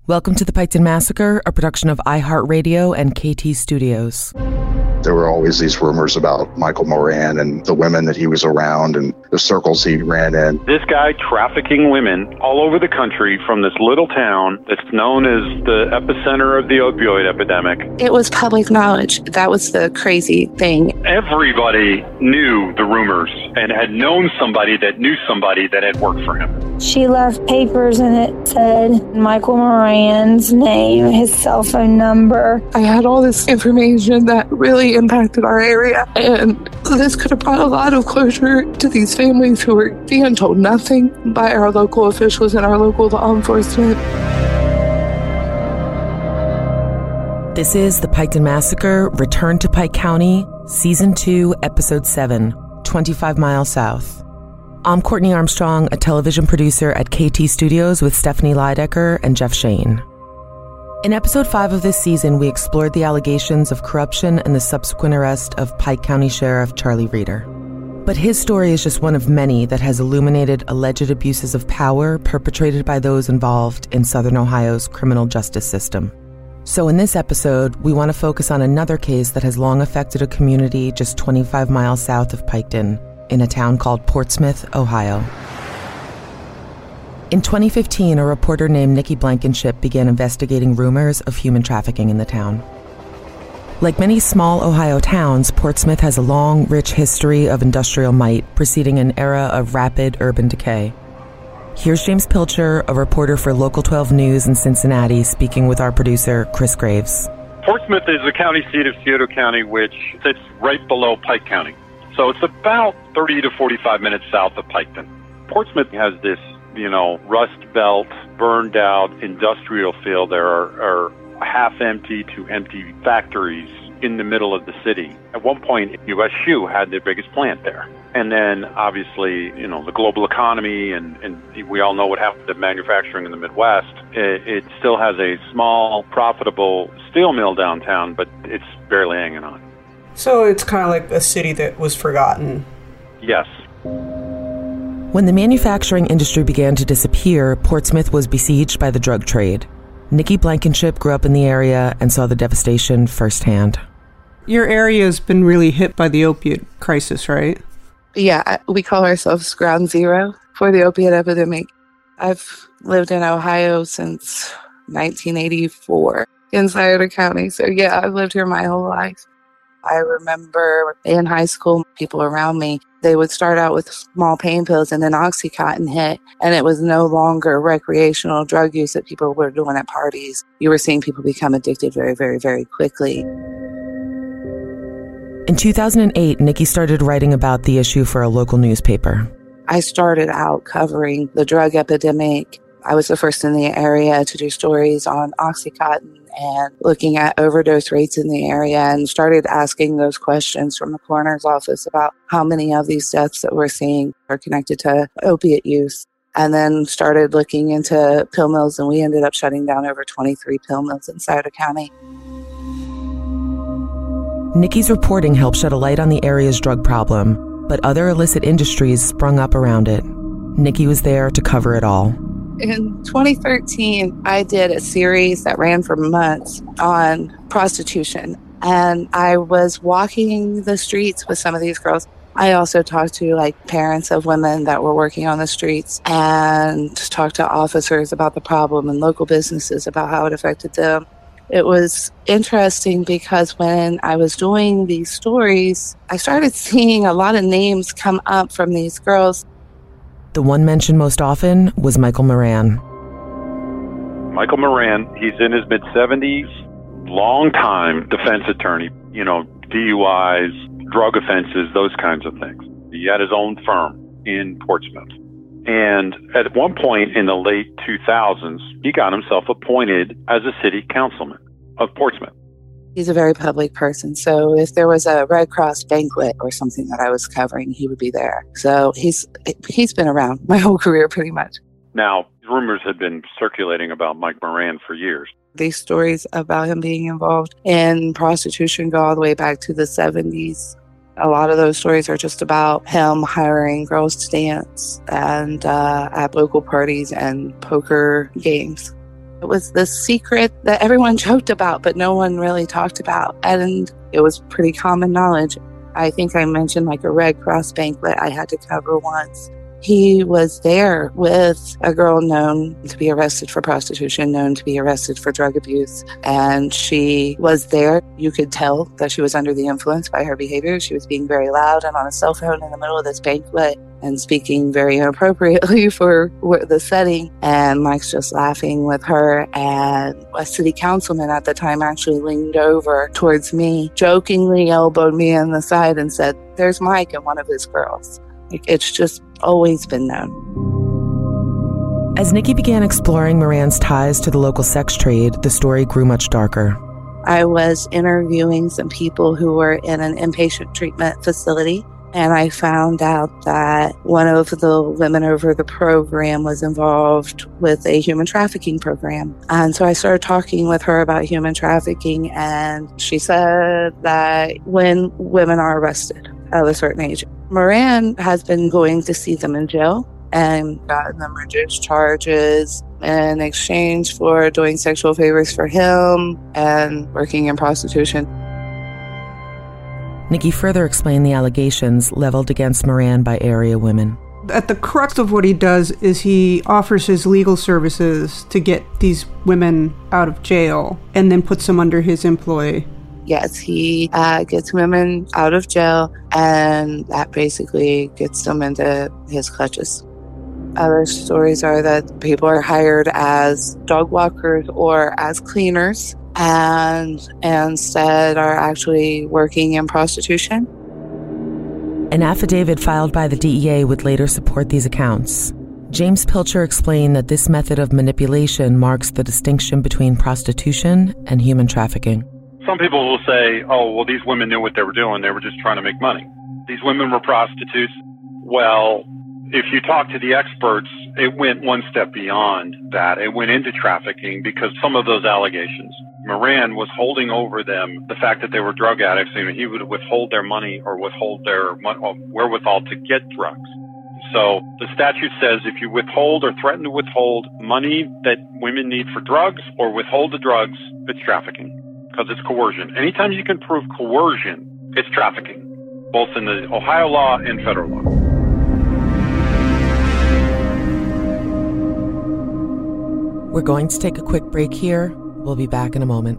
Welcome to the Piketon Massacre, a production of iHeartRadio and KT Studios. There were always these rumors about Michael Moran and the women that he was around and the circles he ran in. This guy trafficking women all over the country from this little town that's known as the epicenter of the opioid epidemic. It was public knowledge. That was the crazy thing. Everybody knew the rumors and had known somebody that knew somebody that had worked for him. She left papers and it said Michael Moran's name, his cell phone number. I had all this information that really impacted our area, and this could have brought a lot of closure to these families who were being told nothing by our local officials and our local law enforcement. This is the Piketon Massacre, Return to Pike County, Season 2, Episode 7, 25 Miles South. I'm Courtney Armstrong, a television producer at KT Studios with Stephanie Leidecker and Jeff Shane. In Episode 5 of this season, we explored the allegations of corruption and the subsequent arrest of Pike County Sheriff Charlie Reeder. But his story is just one of many that has illuminated alleged abuses of power perpetrated by those involved in Southern Ohio's criminal justice system. So in this episode, we want to focus on another case that has long affected a community just 25 miles south of Piketon, in a town called Portsmouth, Ohio. In 2015, a reporter named Nikki Blankenship began investigating rumors of human trafficking in the town. Like many small Ohio towns, Portsmouth has a long, rich history of industrial might preceding an era of rapid urban decay. Here's James Pilcher, a reporter for Local 12 News in Cincinnati, speaking with our producer, Chris Graves. Portsmouth is the county seat of Scioto County, which sits right below Pike County. So it's about 30 to 45 minutes south of Piketon. Portsmouth has this Rust Belt, burned out industrial field. There are half-empty to empty factories in the middle of the city. At one point, U.S. Shoe had their biggest plant there. And then, obviously, the global economy, and we all know what happened to manufacturing in the Midwest. It still has a small, profitable steel mill downtown, but it's barely hanging on. So it's kind of like a city that was forgotten. Yes. When the manufacturing industry began to disappear, Portsmouth was besieged by the drug trade. Nikki Blankenship grew up in the area and saw the devastation firsthand. Your area has been really hit by the opiate crisis, right? Yeah, we call ourselves ground zero for the opiate epidemic. I've lived in Ohio since 1984 in Scioto County. So yeah, I've lived here my whole life. I remember in high school, people around me, they would start out with small pain pills and then Oxycontin hit. And it was no longer recreational drug use that people were doing at parties. You were seeing people become addicted very, very, very quickly. In 2008, Nikki started writing about the issue for a local newspaper. I started out covering the drug epidemic. I was the first in the area to do stories on Oxycontin and looking at overdose rates in the area, and started asking those questions from the coroner's office about how many of these deaths that we're seeing are connected to opiate use. And then started looking into pill mills, and we ended up shutting down over 23 pill mills in Scioto County. Nikki's reporting helped shed a light on the area's drug problem, but other illicit industries sprung up around it. Nikki was there to cover it all. In 2013, I did a series that ran for months on prostitution, and I was walking the streets with some of these girls. I also talked to parents of women that were working on the streets, and talked to officers about the problem and local businesses about how it affected them. It was interesting because when I was doing these stories, I started seeing a lot of names come up from these girls. The one mentioned most often was Michael Moran. Michael Moran, he's in his mid-70s, long-time defense attorney, DUIs, drug offenses, those kinds of things. He had his own firm in Portsmouth. And at one point in the late 2000s, he got himself appointed as a city councilman of Portsmouth. He's a very public person, so if there was a Red Cross banquet or something that I was covering, he would be there. So he's been around my whole career pretty much. Now, rumors had been circulating about Mike Moran for years. These stories about him being involved in prostitution go all the way back to the 70s. A lot of those stories are just about him hiring girls to dance and at local parties and poker games. It was this secret that everyone joked about, but no one really talked about. And it was pretty common knowledge. I think I mentioned like a Red Cross banquet I had to cover once. He was there with a girl known to be arrested for prostitution, known to be arrested for drug abuse. And she was there. You could tell that she was under the influence by her behavior. She was being very loud and on a cell phone in the middle of this banquet and speaking very inappropriately for the setting. And Mike's just laughing with her. And a city councilman at the time actually leaned over towards me, jokingly elbowed me in the side and said, "There's Mike and one of his girls." It's just always been known. As Nikki began exploring Moran's ties to the local sex trade, the story grew much darker. I was interviewing some people who were in an inpatient treatment facility, and I found out that one of the women over the program was involved with a human trafficking program. And so I started talking with her about human trafficking, and she said that when women are arrested at a certain age, Moran has been going to see them in jail and gotten them reduced charges in exchange for doing sexual favors for him and working in prostitution. Nikki further explained the allegations leveled against Moran by area women. At the crux of what he does is he offers his legal services to get these women out of jail and then puts them under his employ. Yes, he gets women out of jail, and that basically gets them into his clutches. Other stories are that people are hired as dog walkers or as cleaners, and instead are actually working in prostitution. An affidavit filed by the DEA would later support these accounts. James Pilcher explained that this method of manipulation marks the distinction between prostitution and human trafficking. Some people will say, oh, well, these women knew what they were doing. They were just trying to make money. These women were prostitutes. Well, if you talk to the experts, it went one step beyond that. It went into trafficking because some of those allegations, Moran was holding over them the fact that they were drug addicts, and he would withhold their money or withhold their wherewithal to get drugs. So the statute says if you withhold or threaten to withhold money that women need for drugs or withhold the drugs, it's trafficking. Because it's coercion. Anytime you can prove coercion, it's trafficking, both in the Ohio law and federal law. We're going to take a quick break here. We'll be back in a moment.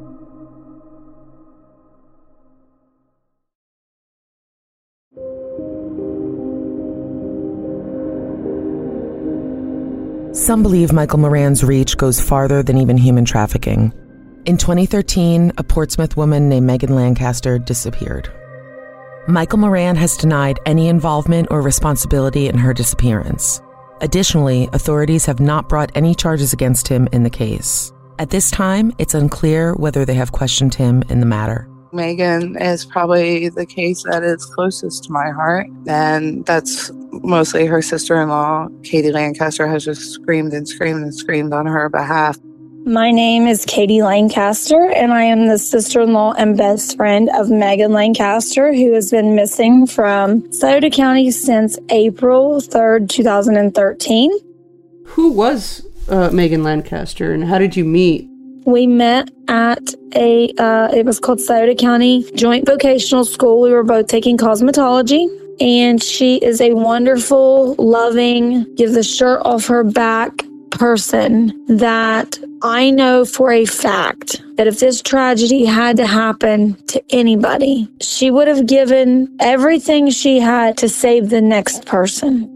Some believe Michael Moran's reach goes farther than even human trafficking. In 2013, a Portsmouth woman named Megan Lancaster disappeared. Michael Moran has denied any involvement or responsibility in her disappearance. Additionally, authorities have not brought any charges against him in the case. At this time, it's unclear whether they have questioned him in the matter. Megan is probably the case that is closest to my heart, and that's mostly her sister-in-law, Katie Lancaster, has just screamed and screamed and screamed on her behalf. My name is Katie Lancaster, and I am the sister-in-law and best friend of Megan Lancaster, who has been missing from Scioto County since April 3rd, 2013. Who was Megan Lancaster, and how did you meet? We met at it was called Scioto County Joint Vocational School. We were both taking cosmetology, and she is a wonderful, loving, give the shirt off her back person that I know for a fact that if this tragedy had to happen to anybody, she would have given everything she had to save the next person.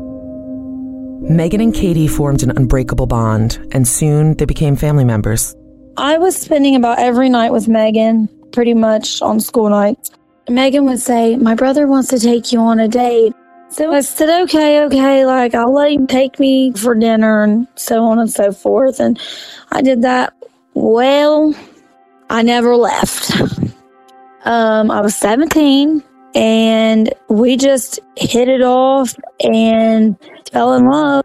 Megan and Katie formed an unbreakable bond, and soon they became family members. I was spending about every night with Megan, pretty much on school nights. Megan would say, "My brother wants to take you on a date." So I said, okay, like I'll let him take me for dinner and so on and so forth. And I did that. Well, I never left. I was 17 and we just hit it off and fell in love.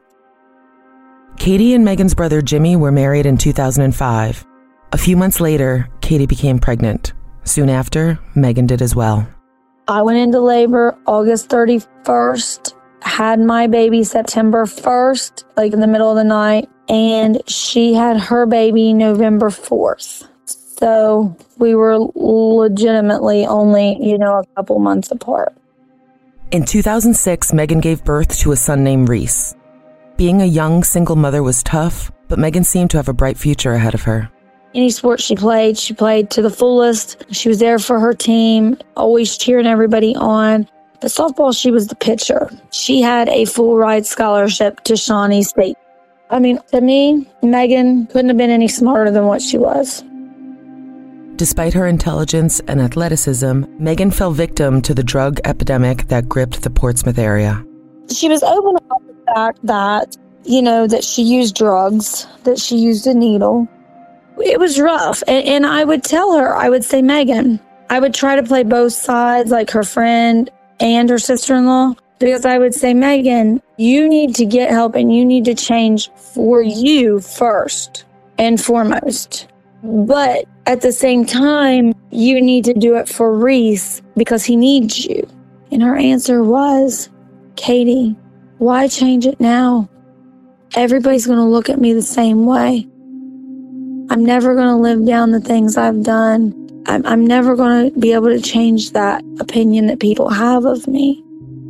Katie and Megan's brother Jimmy were married in 2005. A few months later, Katie became pregnant. Soon after, Megan did as well. I went into labor August 31st, had my baby September 1st, like in the middle of the night, and she had her baby November 4th. So we were legitimately only, a couple months apart. In 2006, Megan gave birth to a son named Reese. Being a young single mother was tough, but Megan seemed to have a bright future ahead of her. Any sport she played to the fullest. She was there for her team, always cheering everybody on. But softball, she was the pitcher. She had a full ride scholarship to Shawnee State. I mean, to me, Megan couldn't have been any smarter than what she was. Despite her intelligence and athleticism, Megan fell victim to the drug epidemic that gripped the Portsmouth area. She was open about the fact that, that she used drugs, that she used a needle. It was rough. And I would tell her, I would say, Megan, I would try to play both sides, like her friend and her sister-in-law, because I would say, Megan, you need to get help and you need to change for you first and foremost. But at the same time, you need to do it for Reese because he needs you. And her answer was, Katie, why change it now? Everybody's going to look at me the same way. I'm never going to live down the things I've done. I'm never going to be able to change that opinion that people have of me.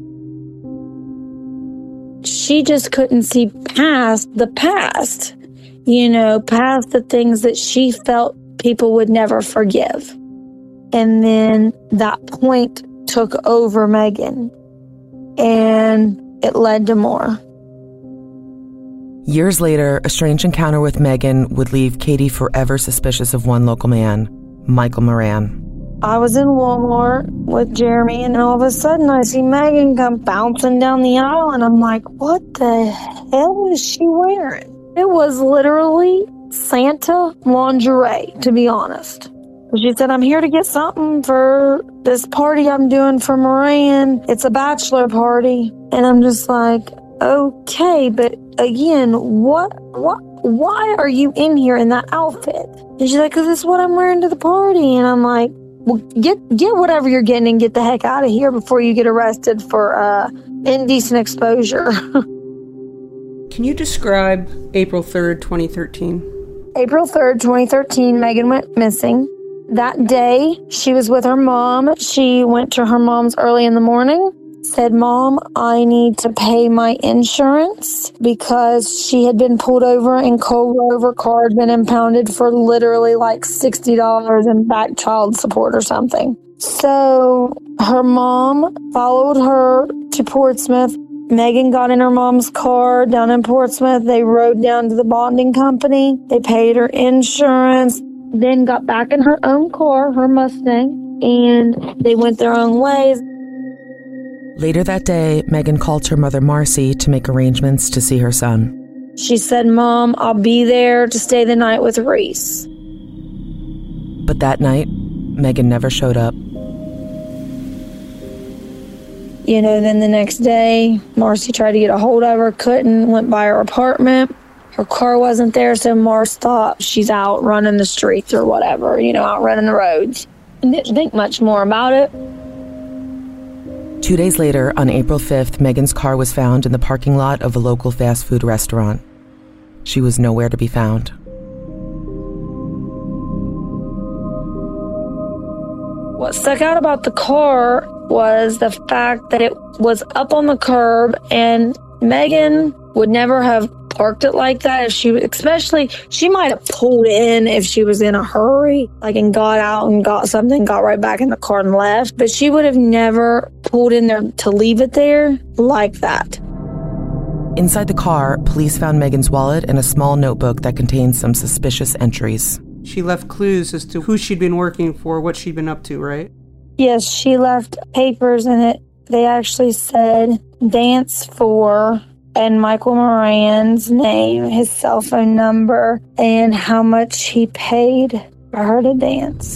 She just couldn't see past the past, past the things that she felt people would never forgive. And then that point took over Megan, and it led to more. Years later, a strange encounter with Megan would leave Katie forever suspicious of one local man, Michael Moran. I was in Walmart with Jeremy, and all of a sudden I see Megan come bouncing down the aisle, and I'm like, what the hell is she wearing? It was literally Santa lingerie, to be honest. She said, I'm here to get something for this party I'm doing for Moran. It's a bachelor party. And I'm just like, okay, but again, why are you in here in that outfit? And she's like, because this is what I'm wearing to the party. And I'm like, well, get whatever you're getting and get the heck out of here before you get arrested for indecent exposure. Can you describe April 3rd, 2013? April 3rd, 2013, Megan went missing. That day, she was with her mom. She went to her mom's early in the morning. Said, Mom, I need to pay my insurance because she had been pulled over and Cole Rover car had been impounded for literally like $60 in back child support or something. So her mom followed her to Portsmouth. Megan got in her mom's car down in Portsmouth. They rode down to the bonding company. They paid her insurance, then got back in her own car, her Mustang, and they went their own ways. Later that day, Megan called her mother Marcy to make arrangements to see her son. She said, Mom, I'll be there to stay the night with Reese. But that night, Megan never showed up. Then the next day, Marcy tried to get a hold of her, couldn't, went by her apartment. Her car wasn't there, so Marcy thought she's out running the streets or whatever, out running the roads. And didn't think much more about it. 2 days later, on April 5th, Megan's car was found in the parking lot of a local fast food restaurant. She was nowhere to be found. What stuck out about the car was the fact that it was up on the curb, and Megan would never have parked it like that if she might have pulled in if she was in a hurry, and got out and got something, got right back in the car and left. But she would have never pulled in there to leave it there like that. Inside the car, police found Megan's wallet and a small notebook that contained some suspicious entries. She left clues as to who she'd been working for, what she'd been up to, right? Yes, she left papers in it. They actually said dance for and Michael Moran's name, his cell phone number, and how much he paid for her to dance.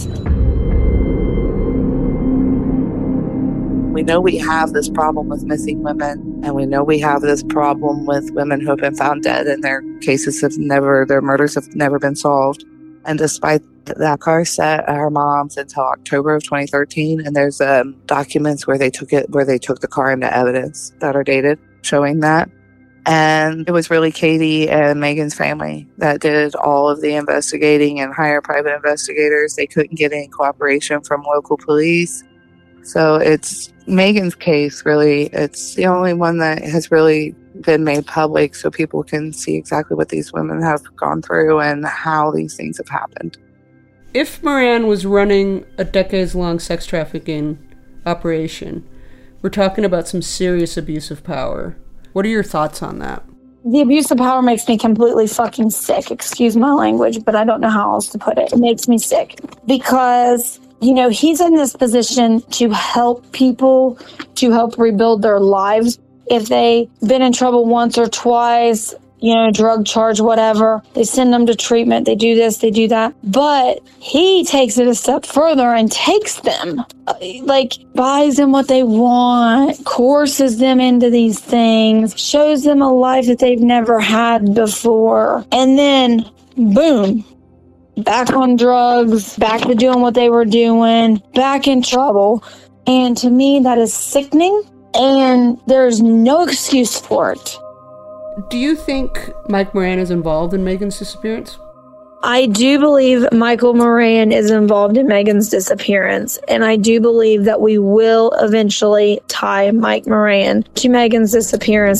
We know we have this problem with missing women, and we know we have this problem with women who have been found dead and their murders have never been solved. And despite That car sat at her mom's until October of 2013, and there's documents where they took the car into evidence that are dated, showing that. And it was really Katie and Megan's family that did all of the investigating and hired private investigators. They couldn't get any cooperation from local police. So it's Megan's case, really. It's the only one that has really been made public so people can see exactly what these women have gone through and how these things have happened. If Moran was running a decades-long sex trafficking operation, we're talking about some serious abuse of power. What are your thoughts on that? The abuse of power makes me completely fucking sick. Excuse my language, but I don't know how else to put it. It makes me sick because, he's in this position to help people, to help rebuild their lives. If they've been in trouble once or twice, drug charge, whatever, they send them to treatment, they do this, they do that. But he takes it a step further and takes them, buys them what they want, coerces them into these things, shows them a life that they've never had before. And then, boom, back on drugs, back to doing what they were doing, back in trouble. And to me, that is sickening, and there's no excuse for it. Do you think Mike Moran is involved in Megan's disappearance? I do believe Michael Moran is involved in Megan's disappearance, and I do believe that we will eventually tie Mike Moran to Megan's disappearance.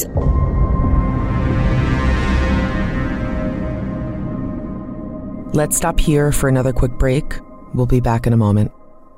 Let's stop here for another quick break. We'll be back in a moment.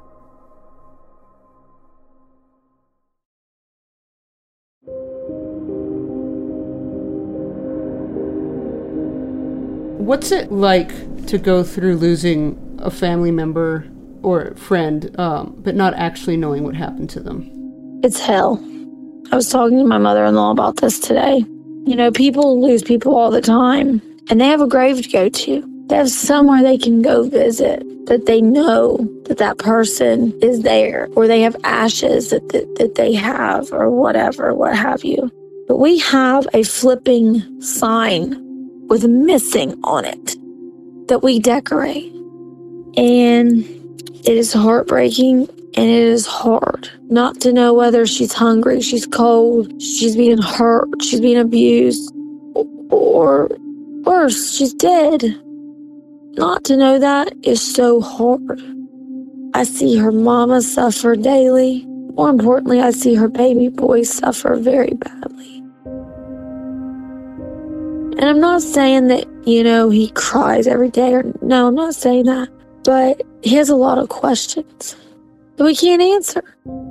What's it like to go through losing a family member or friend, but not actually knowing what happened to them? It's hell. I was talking to my mother-in-law about this today. People lose people all the time, and they have a grave to go to. They have somewhere they can go visit, that they know that person is there, or they have ashes that they have, or whatever, what have you. But we have a flipping sign with missing on it that we decorate. And it is heartbreaking, and it is hard not to know whether she's hungry, she's cold, she's being hurt, she's being abused, or worse, she's dead. Not to know that is so hard. I see her mama suffer daily. More importantly, I see her baby boy suffer very badly. And I'm not saying that, he cries every day. No, I'm not saying that. But he has a lot of questions that we can't answer.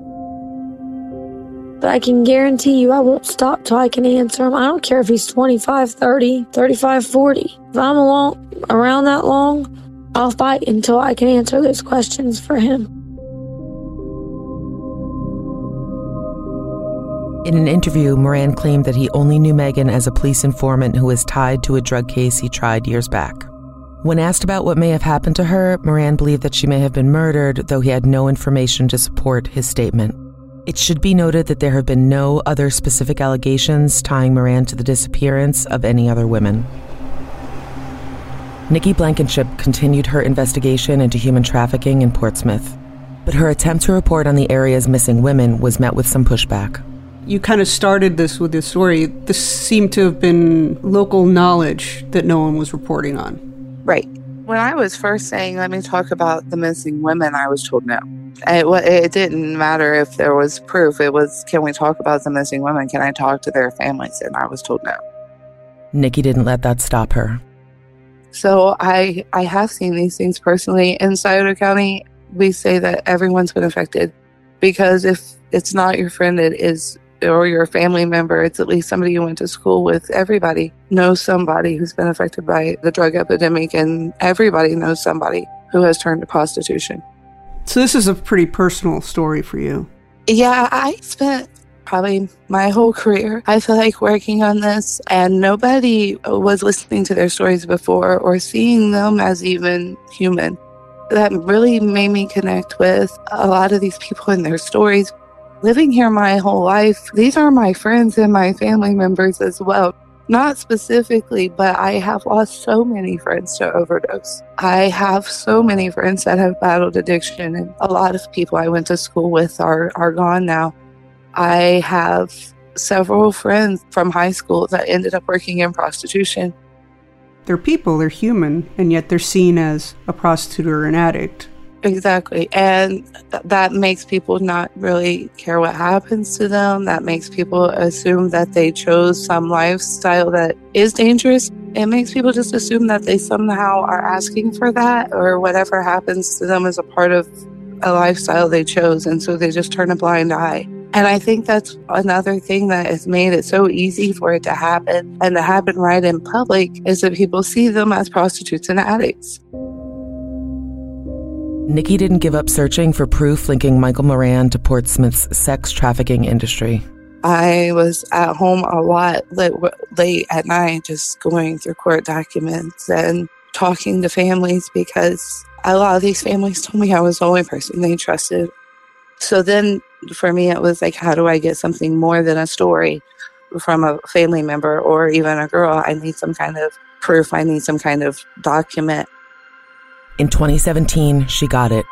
But I can guarantee you I won't stop till I can answer him. I don't care if he's 25, 30, 35, 40. If I'm around that long, I'll fight until I can answer those questions for him. In an interview, Moran claimed that he only knew Megan as a police informant who was tied to a drug case he tried years back. When asked about what may have happened to her, Moran believed that she may have been murdered, though he had no information to support his statement. It should be noted that there have been no other specific allegations tying Moran to the disappearance of any other women. Nikki Blankenship continued her investigation into human trafficking in Portsmouth, but her attempt to report on the area's missing women was met with some pushback. You kind of started this with this story. This seemed to have been local knowledge that no one was reporting on. Right. When I was first saying, let me talk about the missing women, I was told no. It didn't matter if there was proof. It was, can we talk about the missing women? Can I talk to their families? And I was told no. Nikki didn't let that stop her. So I have seen these things personally. In Scioto County, we say that everyone's been affected, because if it's not your friend, it is, or your family member, it's at least somebody you went to school with. Everybody knows somebody who's been affected by the drug epidemic, and everybody knows somebody who has turned to prostitution. So this is a pretty personal story for you. Yeah, I spent probably my whole career, I feel like, working on this, and nobody was listening to their stories before or seeing them as even human. That really made me connect with a lot of these people and their stories. Living here my whole life, these are my friends and my family members as well. Not specifically, but I have lost so many friends to overdose. I have so many friends that have battled addiction, and a lot of people I went to school with are gone now. I have several friends from high school that ended up working in prostitution. They're people, they're human, and yet they're seen as a prostitute or an addict. Exactly. And that makes people not really care what happens to them. That makes people assume that they chose some lifestyle that is dangerous. It makes people just assume that they somehow are asking for that, or whatever happens to them is a part of a lifestyle they chose. And so they just turn a blind eye. And I think that's another thing that has made it so easy for it to happen, and to happen right in public, is that people see them as prostitutes and addicts. Nikki didn't give up searching for proof linking Michael Moran to Portsmouth's sex trafficking industry. I was at home a lot late at night, just going through court documents and talking to families, because a lot of these families told me I was the only person they trusted. So then for me, it was like, how do I get something more than a story from a family member or even a girl? I need some kind of proof. I need some kind of document. In 2017, she got it.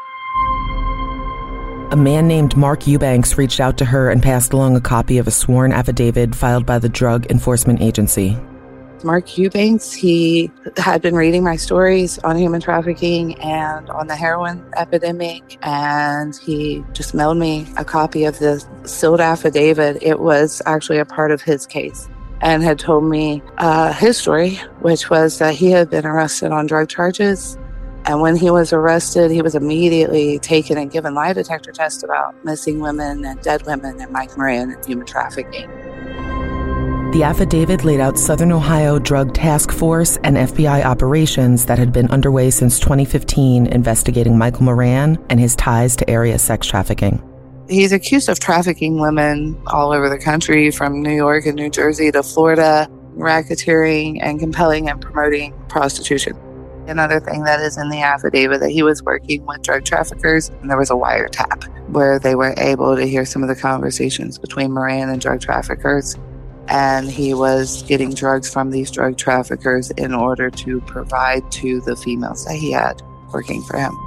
A man named Mark Eubanks reached out to her and passed along a copy of a sworn affidavit filed by the Drug Enforcement Agency. Mark Eubanks, he had been reading my stories on human trafficking and on the heroin epidemic, and he just mailed me a copy of the sealed affidavit. It was actually a part of his case, and had told me his story, which was that he had been arrested on drug charges. And when he was arrested, he was immediately taken and given lie detector tests about missing women and dead women and Mike Moran and human trafficking. The affidavit laid out Southern Ohio Drug Task Force and FBI operations that had been underway since 2015 investigating Michael Moran and his ties to area sex trafficking. He's accused of trafficking women all over the country, from New York and New Jersey to Florida, racketeering and compelling and promoting prostitution. Another thing that is in the affidavit, that he was working with drug traffickers, and there was a wiretap where they were able to hear some of the conversations between Moran and drug traffickers. And he was getting drugs from these drug traffickers in order to provide to the females that he had working for him.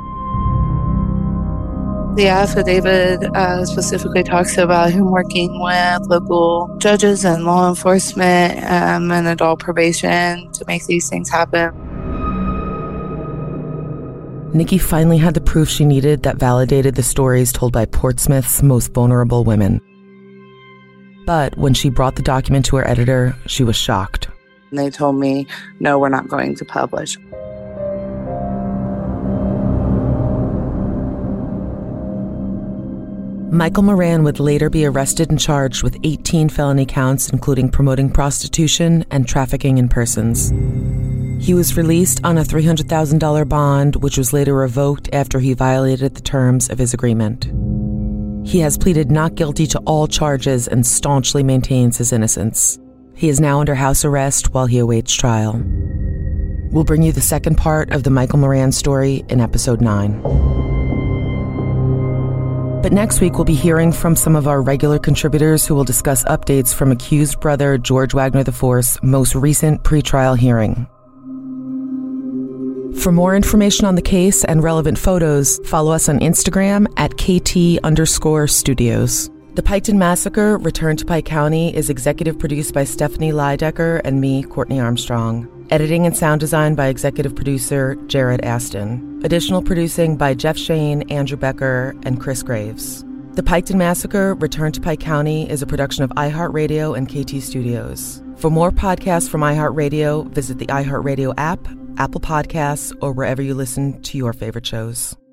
The affidavit specifically talks about him working with local judges and law enforcement and adult probation to make these things happen. Nikki finally had the proof she needed that validated the stories told by Portsmouth's most vulnerable women. But when she brought the document to her editor, she was shocked. And they told me, no, we're not going to publish. Michael Moran would later be arrested and charged with 18 felony counts, including promoting prostitution and trafficking in persons. He was released on a $300,000 bond, which was later revoked after he violated the terms of his agreement. He has pleaded not guilty to all charges and staunchly maintains his innocence. He is now under house arrest while he awaits trial. We'll bring you the second part of the Michael Moran story in episode 9. But next week, we'll be hearing from some of our regular contributors who will discuss updates from accused brother George Wagner IV's most recent pretrial hearing. For more information on the case and relevant photos, follow us on Instagram at KT_studios. The Piketon Massacre, Return to Pike County, is executive produced by Stephanie Leidecker and me, Courtney Armstrong. Editing and sound design by executive producer Jared Aston. Additional producing by Jeff Shane, Andrew Becker, and Chris Graves. The Piketon Massacre, Return to Pike County is a production of iHeartRadio and KT Studios. For more podcasts from iHeartRadio, visit the iHeartRadio app, Apple Podcasts, or wherever you listen to your favorite shows.